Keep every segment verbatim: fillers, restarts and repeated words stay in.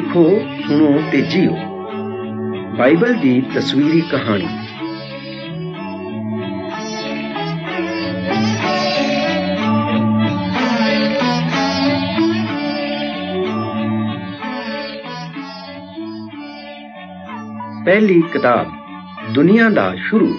देखो, सुनो ते जियो। बाइबल दी तस्वीरी कहानी। पहली किताब, दुनिया दा शुरू।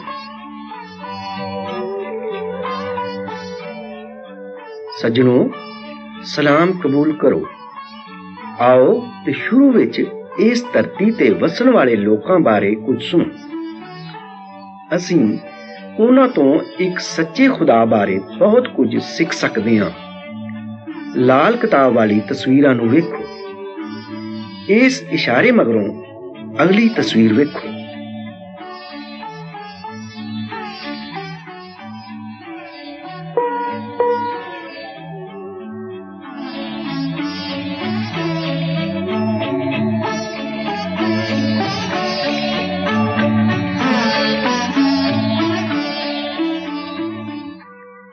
सज्जनों, सलाम कबूल करो। आओ ते शुरू विच इस धरती ते वसन वाले लोकां बारे कुछ सुनो। असीं उन्हां तों एक सच्चे खुदा बारे बहुत कुछ सिख सकदे हां। लाल किताब वाली तस्वीरां नूं वेखो। इस इशारे मगरों अगली तस्वीर वेखो।